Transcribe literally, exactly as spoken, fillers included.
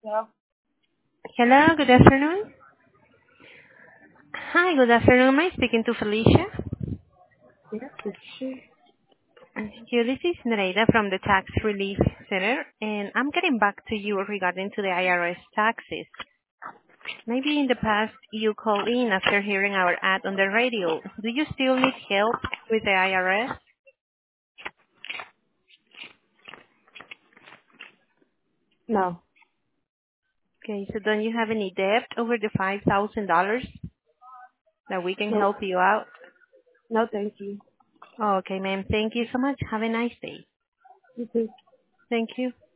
Yeah. Hello, good afternoon. Hi, good afternoon. Am I speaking to Felicia? Yes, it's she. Thank you. This is Nereida from the Tax Relief Center, and I'm getting back to you regarding to the I R S taxes. Maybe in the past you called in after hearing our ad on the radio. Do you still need help with the I R S? No. Okay, so don't you have any debt over the five thousand dollars that we can No. help you out? No, thank you. Okay, ma'am. Thank you so much. Have a nice day. You too. Thank you.